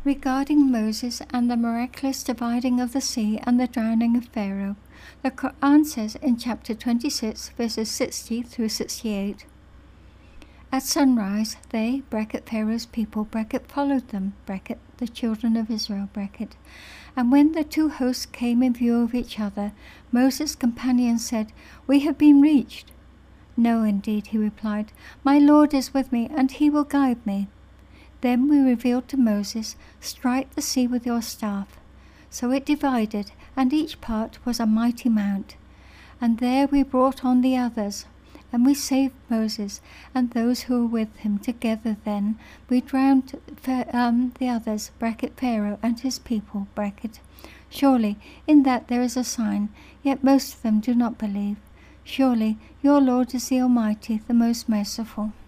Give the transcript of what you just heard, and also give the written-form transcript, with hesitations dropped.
Regarding Moses and the miraculous dividing of the sea and the drowning of Pharaoh, the Quran says in chapter 26, verses 60 through 68, "At sunrise, they, Pharaoh's people, followed them, the children of Israel, And when the two hosts came in view of each other, Moses' companion said, 'We have been reached.' 'No, indeed,' he replied. 'My Lord is with me, and he will guide me.' Then we revealed to Moses, 'Strike the sea with your staff.' So it divided, and each part was a mighty mount. And there we brought on the others, and we saved Moses and those who were with him. Together then we drowned the others, Pharaoh and his people, Surely in that there is a sign, yet most of them do not believe. Surely your Lord is the Almighty, the most merciful."